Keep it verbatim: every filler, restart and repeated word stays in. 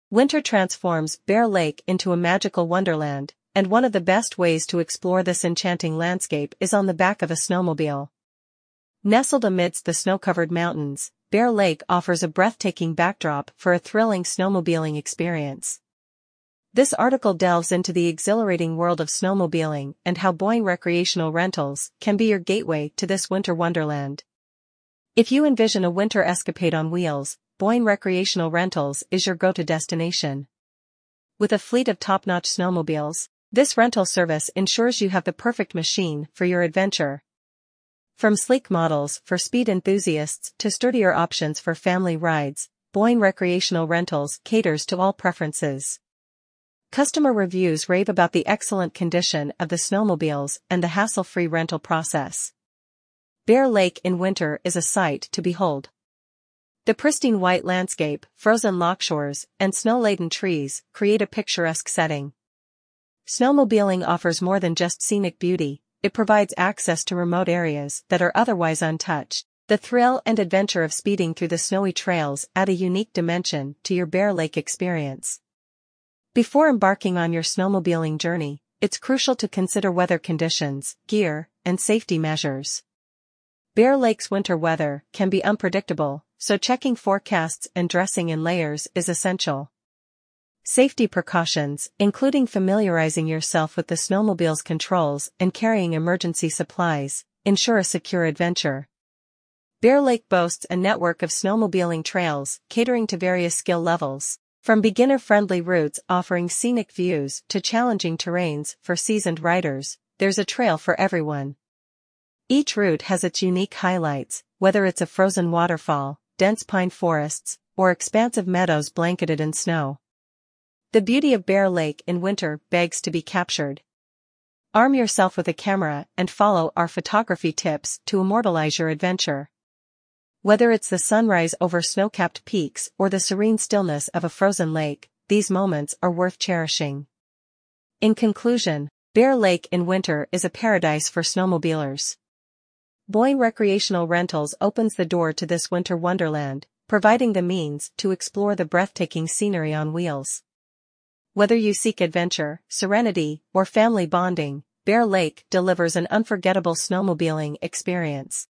Winter transforms Bear Lake into a magical wonderland, and one of the best ways to explore this enchanting landscape is on the back of a snowmobile. Nestled amidst the snow-covered mountains, Bear Lake offers a breathtaking backdrop for a thrilling snowmobiling experience. This article delves into the exhilarating world of snowmobiling and how Boing Recreational Rentals can be your gateway to this winter wonderland. If you envision a winter escapade on wheels, Boing Recreational Rentals is your go-to destination. With a fleet of top-notch snowmobiles, this rental service ensures you have the perfect machine for your adventure. From sleek models for speed enthusiasts to sturdier options for family rides, Boing Recreational Rentals caters to all preferences. Customer reviews rave about the excellent condition of the snowmobiles and the hassle-free rental process. Bear Lake in winter is a sight to behold. The pristine white landscape, frozen lockshores, and snow-laden trees create a picturesque setting. Snowmobiling offers more than just scenic beauty, it provides access to remote areas that are otherwise untouched. The thrill and adventure of speeding through the snowy trails add a unique dimension to your Bear Lake experience. Before embarking on your snowmobiling journey, it's crucial to consider weather conditions, gear, and safety measures. Bear Lake's winter weather can be unpredictable, so checking forecasts and dressing in layers is essential. Safety precautions, including familiarizing yourself with the snowmobile's controls and carrying emergency supplies, ensure a secure adventure. Bear Lake boasts a network of snowmobiling trails catering to various skill levels. From beginner-friendly routes offering scenic views to challenging terrains for seasoned riders, there's a trail for everyone. Each route has its unique highlights, whether it's a frozen waterfall, dense pine forests, or expansive meadows blanketed in snow. The beauty of Bear Lake in winter begs to be captured. Arm yourself with a camera and follow our photography tips to immortalize your adventure. Whether it's the sunrise over snow-capped peaks or the serene stillness of a frozen lake, these moments are worth cherishing. In conclusion, Bear Lake in winter is a paradise for snowmobilers. Boing Recreational Rentals opens the door to this winter wonderland, providing the means to explore the breathtaking scenery on wheels. Whether you seek adventure, serenity, or family bonding, Bear Lake delivers an unforgettable snowmobiling experience.